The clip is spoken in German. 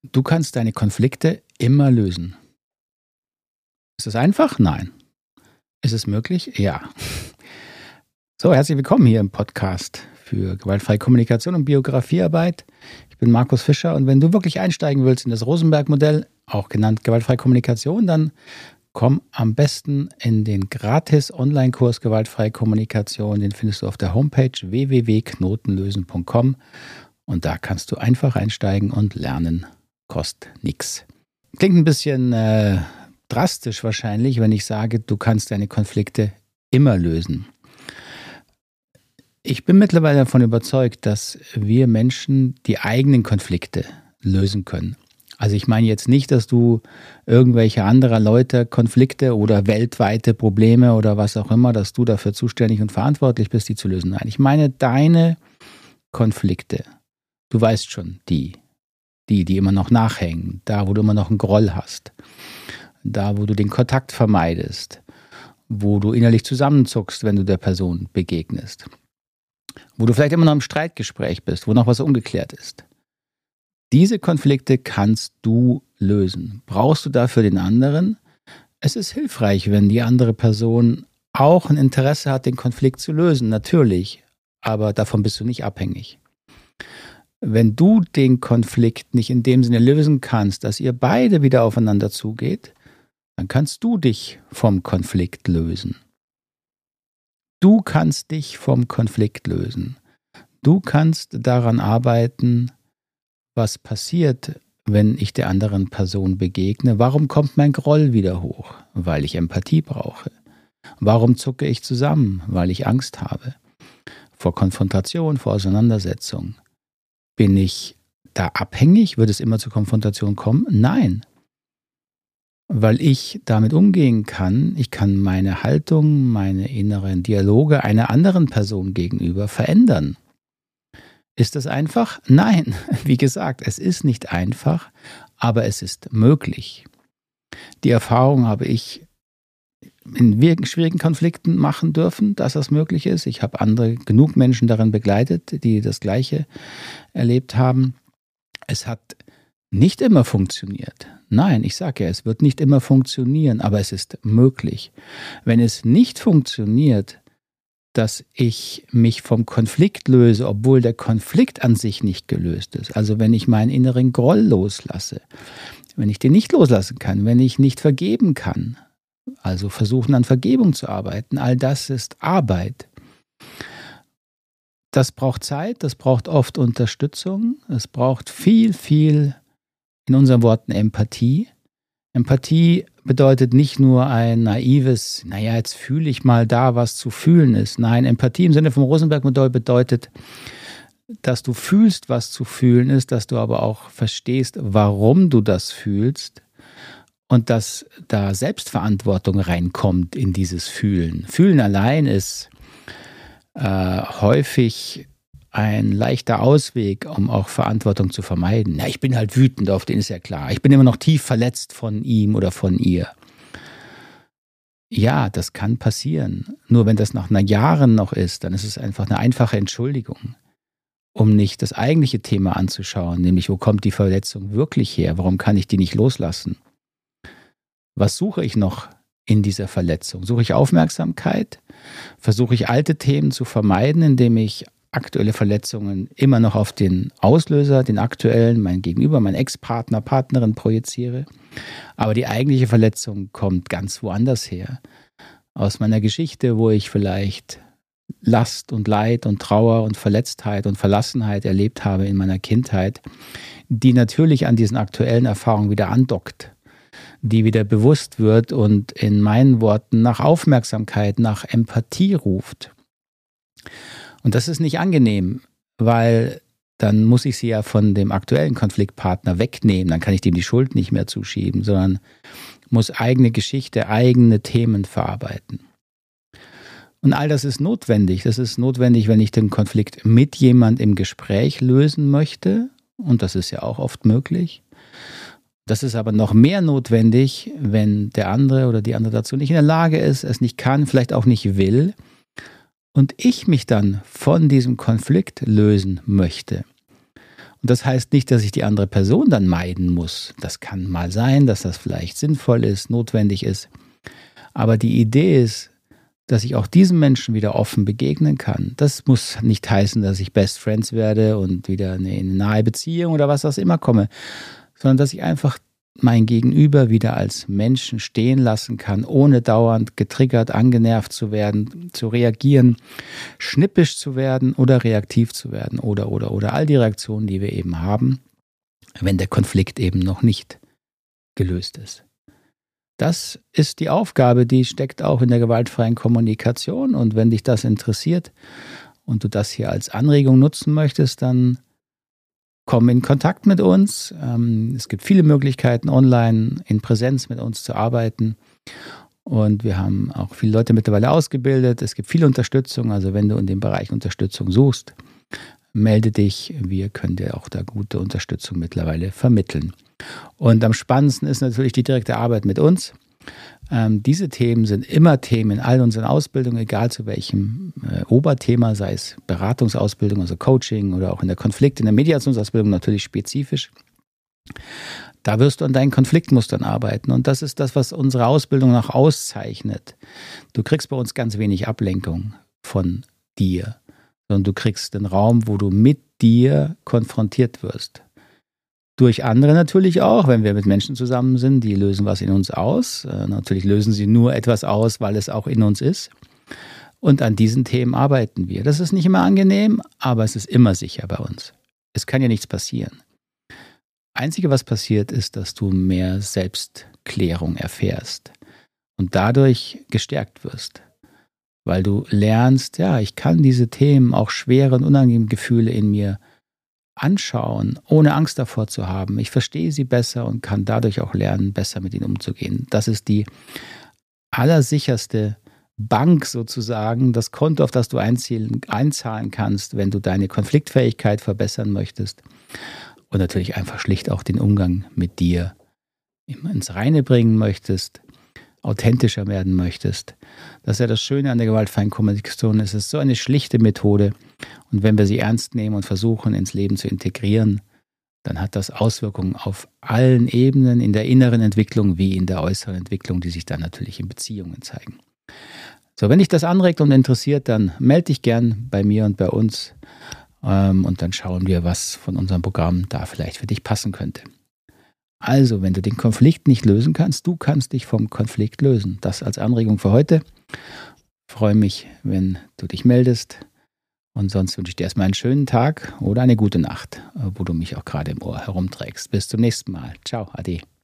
Du kannst deine Konflikte immer lösen. Ist es einfach? Nein. Ist es möglich? Ja. So, herzlich willkommen hier im Podcast für gewaltfreie Kommunikation und Biografiearbeit. Ich bin Markus Fischer und wenn du wirklich einsteigen willst in das Rosenberg-Modell, auch genannt gewaltfreie Kommunikation, dann komm am besten in den gratis Online-Kurs Gewaltfreie Kommunikation. Den findest du auf der Homepage www.knotenlösen.com und da kannst du einfach einsteigen und lernen. Kostet nichts. Klingt ein bisschen drastisch wahrscheinlich, wenn ich sage, du kannst deine Konflikte immer lösen. Ich bin mittlerweile davon überzeugt, dass wir Menschen die eigenen Konflikte lösen können. Also ich meine jetzt nicht, dass du irgendwelche anderer Leute Konflikte oder weltweite Probleme oder was auch immer, dass du dafür zuständig und verantwortlich bist, die zu lösen. Nein, ich meine deine Konflikte. Du weißt schon, die immer noch nachhängen, da, wo du immer noch einen Groll hast, da, wo du den Kontakt vermeidest, wo du innerlich zusammenzuckst, wenn du der Person begegnest, wo du vielleicht immer noch im Streitgespräch bist, wo noch was ungeklärt ist. Diese Konflikte kannst du lösen. Brauchst du dafür den anderen? Es ist hilfreich, wenn die andere Person auch ein Interesse hat, den Konflikt zu lösen, natürlich, aber davon bist du nicht abhängig. Wenn du den Konflikt nicht in dem Sinne lösen kannst, dass ihr beide wieder aufeinander zugeht, dann kannst du dich vom Konflikt lösen. Du kannst dich vom Konflikt lösen. Du kannst daran arbeiten, was passiert, wenn ich der anderen Person begegne. Warum kommt mein Groll wieder hoch? Weil ich Empathie brauche. Warum zucke ich zusammen? Weil ich Angst habe. Vor Konfrontation, vor Auseinandersetzung. Bin ich da abhängig? Wird es immer zur Konfrontation kommen? Nein. Weil ich damit umgehen kann, ich kann meine Haltung, meine inneren Dialoge einer anderen Person gegenüber verändern. Ist das einfach? Nein. Wie gesagt, es ist nicht einfach, aber es ist möglich. Die Erfahrung habe ich in schwierigen Konflikten machen dürfen, dass das möglich ist. Ich habe genug Menschen darin begleitet, die das Gleiche erlebt haben. Es hat nicht immer funktioniert. Nein, ich sage ja, es wird nicht immer funktionieren, aber es ist möglich. Wenn es nicht funktioniert, dass ich mich vom Konflikt löse, obwohl der Konflikt an sich nicht gelöst ist, also wenn ich meinen inneren Groll loslasse, wenn ich den nicht loslassen kann, wenn ich nicht vergeben kann, also versuchen an Vergebung zu arbeiten, all das ist Arbeit. Das braucht Zeit, das braucht oft Unterstützung, es braucht viel, in unseren Worten Empathie. Empathie bedeutet nicht nur ein naives, jetzt fühle ich mal da, was zu fühlen ist. Nein, Empathie im Sinne vom Rosenberg-Modell bedeutet, dass du fühlst, was zu fühlen ist, dass du aber auch verstehst, warum du das fühlst und dass da Selbstverantwortung reinkommt in dieses Fühlen. Fühlen allein ist häufig ein leichter Ausweg, um auch Verantwortung zu vermeiden. Ich bin halt wütend auf den, ist ja klar. Ich bin immer noch tief verletzt von ihm oder von ihr. Ja, das kann passieren. Nur wenn das nach Jahren noch ist, dann ist es einfach eine einfache Entschuldigung, um nicht das eigentliche Thema anzuschauen, nämlich wo kommt die Verletzung wirklich her? Warum kann ich die nicht loslassen? Was suche ich noch in dieser Verletzung? Suche ich Aufmerksamkeit? Versuche ich alte Themen zu vermeiden, indem ich aktuelle Verletzungen immer noch auf den Auslöser, den aktuellen, mein Gegenüber, mein Ex-Partner, Partnerin projiziere. Aber die eigentliche Verletzung kommt ganz woanders her. Aus meiner Geschichte, wo ich vielleicht Last und Leid und Trauer und Verletztheit und Verlassenheit erlebt habe in meiner Kindheit, die natürlich an diesen aktuellen Erfahrungen wieder andockt, die wieder bewusst wird und in meinen Worten nach Aufmerksamkeit, nach Empathie ruft. Und das ist nicht angenehm, weil dann muss ich sie ja von dem aktuellen Konfliktpartner wegnehmen. Dann kann ich dem die Schuld nicht mehr zuschieben, sondern muss eigene Geschichte, eigene Themen verarbeiten. Und all das ist notwendig. Das ist notwendig, wenn ich den Konflikt mit jemand im Gespräch lösen möchte. Und das ist ja auch oft möglich. Das ist aber noch mehr notwendig, wenn der andere oder die andere dazu nicht in der Lage ist, es nicht kann, vielleicht auch nicht will. Und ich mich dann von diesem Konflikt lösen möchte. Und das heißt nicht, dass ich die andere Person dann meiden muss. Das kann mal sein, dass das vielleicht sinnvoll ist, notwendig ist. Aber die Idee ist, dass ich auch diesem Menschen wieder offen begegnen kann. Das muss nicht heißen, dass ich Best Friends werde und wieder in eine nahe Beziehung oder was auch immer komme, sondern dass ich einfach mein Gegenüber wieder als Menschen stehen lassen kann, ohne dauernd getriggert, angenervt zu werden, zu reagieren, schnippisch zu werden oder reaktiv zu werden oder all die Reaktionen, die wir eben haben, wenn der Konflikt eben noch nicht gelöst ist. Das ist die Aufgabe, die steckt auch in der gewaltfreien Kommunikation, und wenn dich das interessiert und du das hier als Anregung nutzen möchtest, dann komm in Kontakt mit uns. Es gibt viele Möglichkeiten, online in Präsenz mit uns zu arbeiten. Und wir haben auch viele Leute mittlerweile ausgebildet. Es gibt viel Unterstützung. Also wenn du in dem Bereich Unterstützung suchst, melde dich. Wir können dir auch da gute Unterstützung mittlerweile vermitteln. Und am spannendsten ist natürlich die direkte Arbeit mit uns. Diese Themen sind immer Themen in all unseren Ausbildungen, egal zu welchem Oberthema, sei es Beratungsausbildung, also Coaching, oder auch in der in der Mediationsausbildung natürlich spezifisch. Da wirst du an deinen Konfliktmustern arbeiten, und das ist das, was unsere Ausbildung auch auszeichnet. Du kriegst bei uns ganz wenig Ablenkung von dir, sondern du kriegst den Raum, wo du mit dir konfrontiert wirst. Durch andere natürlich auch, wenn wir mit Menschen zusammen sind, die lösen was in uns aus. Natürlich lösen sie nur etwas aus, weil es auch in uns ist. Und an diesen Themen arbeiten wir. Das ist nicht immer angenehm, aber es ist immer sicher bei uns. Es kann ja nichts passieren. Einzige, was passiert, ist, dass du mehr Selbstklärung erfährst und dadurch gestärkt wirst. Weil du lernst, ja, ich kann diese Themen, auch schwere und unangenehme Gefühle in mir anschauen, ohne Angst davor zu haben. Ich verstehe sie besser und kann dadurch auch lernen, besser mit ihnen umzugehen. Das ist die allersicherste Bank sozusagen, das Konto, auf das du einzahlen kannst, wenn du deine Konfliktfähigkeit verbessern möchtest und natürlich einfach schlicht auch den Umgang mit dir immer ins Reine bringen möchtest, authentischer werden möchtest. Das ist ja das Schöne an der gewaltfreien Kommunikation. Es ist so eine schlichte Methode, und wenn wir sie ernst nehmen und versuchen, ins Leben zu integrieren, dann hat das Auswirkungen auf allen Ebenen, in der inneren Entwicklung wie in der äußeren Entwicklung, die sich dann natürlich in Beziehungen zeigen. So, wenn dich das anregt und interessiert, dann melde dich gern bei mir und bei uns, und dann schauen wir, was von unserem Programm da vielleicht für dich passen könnte. Also, wenn du den Konflikt nicht lösen kannst, du kannst dich vom Konflikt lösen. Das als Anregung für heute. Ich freue mich, wenn du dich meldest. Und sonst wünsche ich dir erstmal einen schönen Tag oder eine gute Nacht, wo du mich auch gerade im Ohr herumträgst. Bis zum nächsten Mal. Ciao, ade.